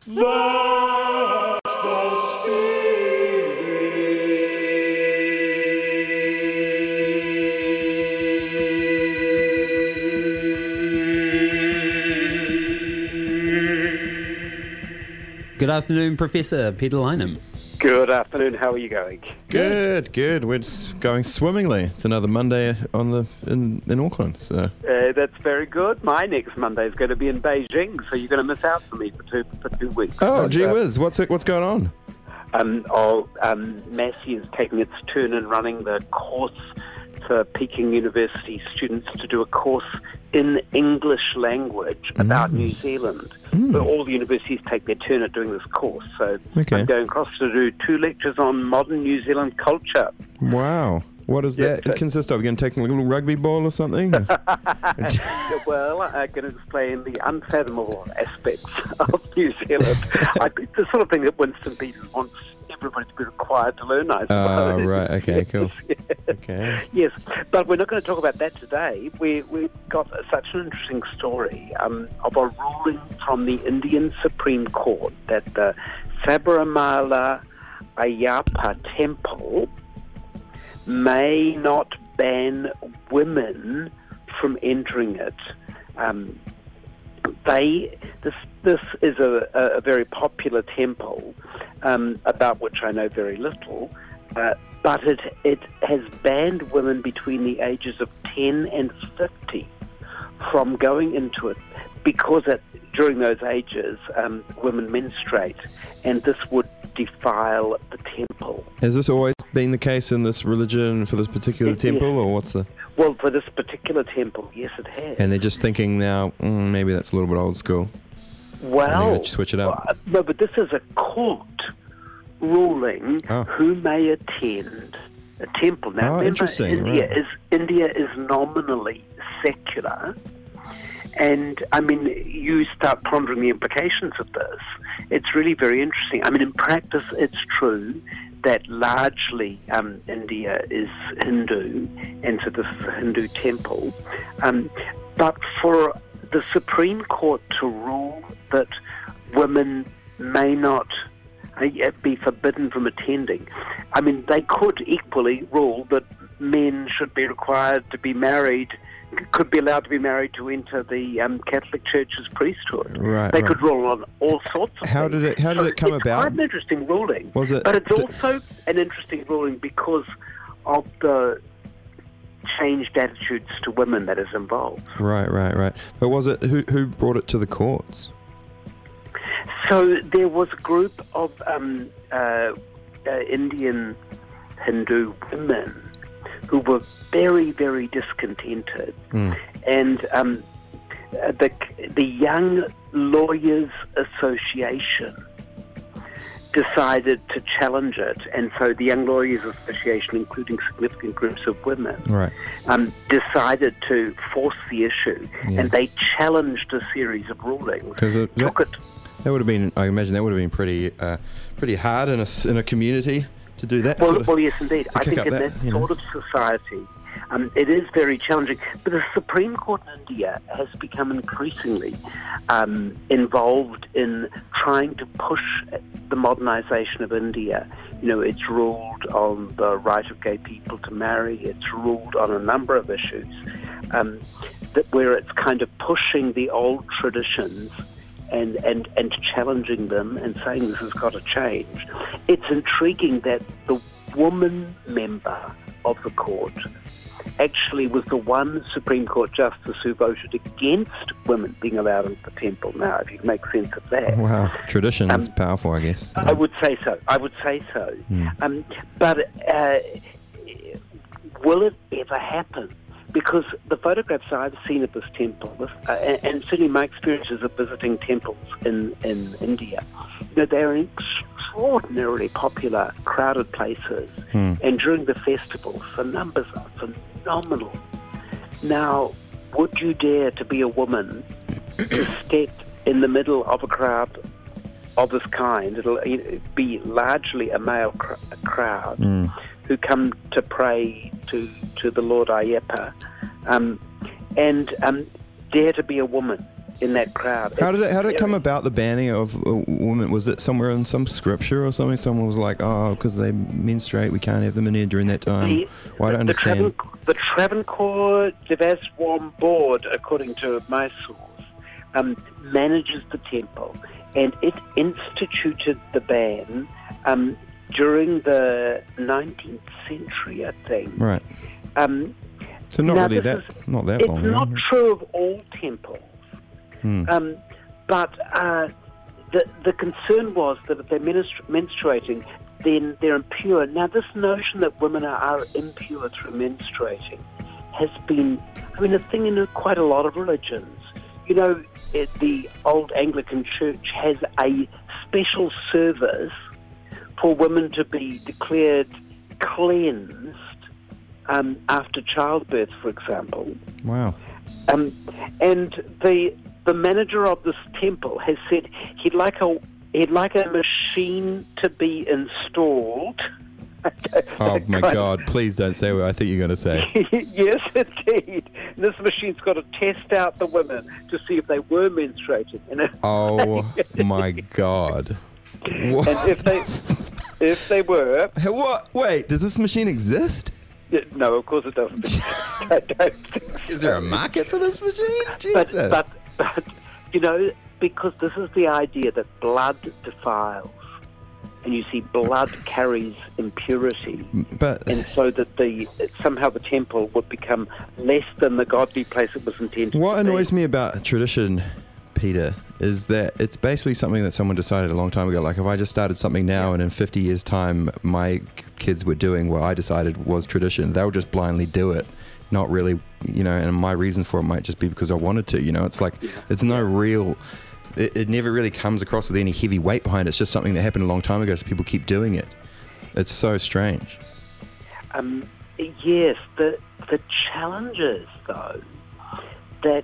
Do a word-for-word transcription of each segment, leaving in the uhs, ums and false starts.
That's the spirit. Good afternoon, Professor Peter Lynham. Good afternoon. How are you going? Good, good. We're just going swimmingly. It's another Monday on the in, in Auckland. So Uh, that's very good. My next Monday is going to be in Beijing, so you're going to miss out for me for two for two weeks. oh, But, gee uh, whiz, what's it? What's going on? Um, oh, um, Massey is taking its turn in running the course for Peking University students to do a course in English language about New Zealand. So all the universities take their turn at doing this course. So Okay. I'm going across to do two lectures on modern New Zealand culture. Wow. What does Yeah, that so- consist of? You're going to take a little rugby ball or something? Well, I'm going to explain the unfathomable aspects of New Zealand. I think the sort of thing that Winston Peters wants everybody to be required to learn, I suppose. Oh, right. Okay, cool. Yes, Okay. yes, but we're not going to talk about that today. We, we've got such an interesting story um, of a ruling from the Indian Supreme Court that the Sabarimala Ayyappa Temple may not ban women from entering it. Um, they this this is a, a very popular temple um, about which I know very little, uh, but it it has banned women between the ages of ten and fifty from going into it because at, during those ages um, women menstruate, and this would defile the temple. Has this always been the case in this religion for this particular Yes. temple, or what's the... Well, for this particular temple, yes, it has. And they're just thinking now, mm, maybe that's a little bit old school. Well, Maybe switch it up. uh, no, but this is a court ruling Oh. who may attend a temple. Now, Oh, remember, interesting, India right. is India is nominally secular, and I mean, you start pondering the implications of this. It's really very interesting. I mean, in practice, it's true that largely um, India is Hindu, and so this is a Hindu temple. Um, but for the Supreme Court to rule that women may not uh, be forbidden from attending, I mean, they could equally rule that men should be required to be married, could be allowed to be married to enter the um, Catholic Church's priesthood. Right, They right. could rule on all sorts of How things. did it- how did So it come it's about? quite an interesting ruling. Was it- But it's did- also an interesting ruling because of the changed attitudes to women that is involved. Right, right, right. But was it... Who, who brought it to the courts? So there was a group of um, uh, uh, Indian Hindu women who were very, very discontented. Mm. And um, uh, the, the Young Lawyers Association decided to challenge it. And so the Young Lawyers Association, including significant groups of women, Right. um, decided to force the issue. Yeah. And they challenged a series of rulings. Because it, Took that, it that would have been... I imagine that would have been pretty uh, pretty hard in a, s- in a community to do that. Well, sort of, well, yes, indeed. to I kick think up in that, that, you know. sort of society, um, it is very challenging. But the Supreme Court in India has become increasingly um, involved in trying to push the modernisation of India. You know, it's ruled on the right of gay people to marry. It's ruled on a number of issues um, that where it's kind of pushing the old traditions and, and, and challenging them and saying this has got to change. It's intriguing that the woman member of the court actually was the one Supreme Court justice who voted against women being allowed into the temple. Now, if you can make sense of that. Wow. Tradition is Um, powerful, I guess. I would say so. I would say so. Mm. Um, but uh, will it ever happen? Because the photographs I've seen of this temple, this, uh, and, and certainly my experiences of visiting temples in, in India, you know, they're extraordinarily popular, crowded places. Hmm. And during the festivals, the numbers are phenomenal. Now, would you dare to be a woman to step in the middle of a crowd of this kind? It'll be largely a male cr- crowd Mm. who come to pray to, to the Lord Ayyappa, um, and um, dare to be a woman in that crowd. How did it how did it come Very- about, the banning of uh, women? Was it somewhere in some scripture or something? Someone was like, oh, because they menstruate, we can't have them in here during that time. The, Well, I don't the, understand. Travan- the Travancore Devaswam Board, according to my source, um, manages the temple, and it instituted the ban um, during the nineteenth century, I think. Right. Um, So not now really this that is- not that it's long. not right? true of all temples. Hmm. Um, but uh, the the concern was that if they're menstru- menstruating, then they're impure. Now, this notion that women are, are impure through menstruating has been, I mean, a thing in quite a lot of religions. You know, it, the old Anglican Church has a special service for women to be declared cleansed um, after childbirth, for example. Wow. Um, and the the manager of this temple has said he'd like a he'd like a machine to be installed. Oh my God! Please don't say what I think you're going to say. Yes, indeed. This machine's got to test out the women to see if they were menstruating. And if, Oh my God! What? and if they if they were, Hey, what? Wait, does this machine exist? yeah, no, of course it doesn't. I don't think Is there a market for this machine? But, Jesus. but, but, you know, because this is the idea that blood defiles, and you see blood carries impurity, But and so that the somehow the temple would become less than the godly place it was intended what to be. annoys me about tradition, Peter, is that it's basically something that someone decided a long time ago. Like, if I just started something now and in fifty years' time my kids were doing what I decided was tradition, they'll just blindly do it. Not really, you know, and my reason for it might just be because I wanted to, you know. It's like, it's no real, it, it never really comes across with any heavy weight behind it. It's just something that happened a long time ago, so people keep doing it. It's so strange. Um, yes, the the challenge is, though, that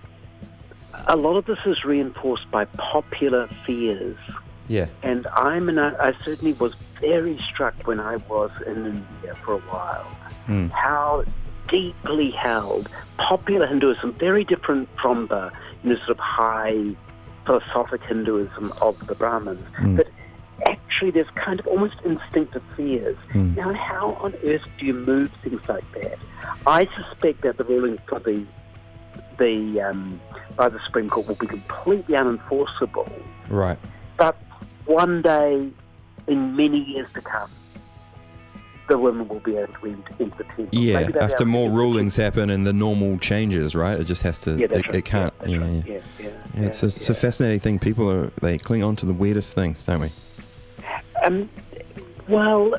a lot of this is reinforced by popular fears. Yeah. And I'm an, I certainly was very struck when I was in India for a while, Mm. how deeply held popular Hinduism, very different from the, you know, sort of high philosophic Hinduism of the Brahmins, Mm. but actually there's kind of almost instinctive fears. Mm. Now, how on earth do you move things like that? I suspect that the ruling for the the um, by the Supreme Court will be completely unenforceable. Right. But one day, in many years to come, the women will be able to enter into the temple. Yeah, Maybe they'll be after able to more enter the rulings happen and the normal changes, right? It just has to, temple. Yeah, that's it, right. it can't, Yeah, yeah, that's yeah. right. yeah, yeah, Yeah, it's, a, yeah, it's a yeah. fascinating thing. People are, they cling on to the weirdest things, don't we? Um, well,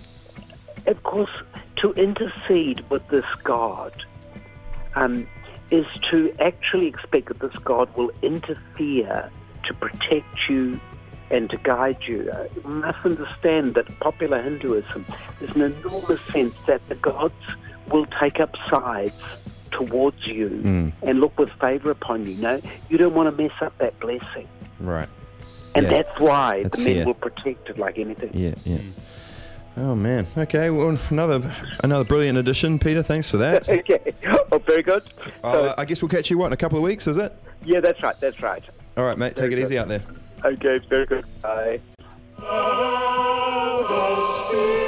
of course, to intercede with this God um, is to actually expect that this God will interfere to protect you and to guide you. Uh, you must understand that popular Hinduism, there's an enormous sense that the gods will take up sides towards you Mm. and look with favour upon you. No, you don't want to mess up that blessing. Right. And Yeah. that's why That's the men fair. will protect it like anything. Yeah, yeah. Oh man. Okay. Well, another another brilliant addition, Peter. Thanks for that. Okay. Oh, very good. Uh, So, I guess we'll catch you what in a couple of weeks, is it? yeah, that's right. That's right. All right, mate. Take it Very easy good. out there. Okay, very good. Bye. Of the Spirit.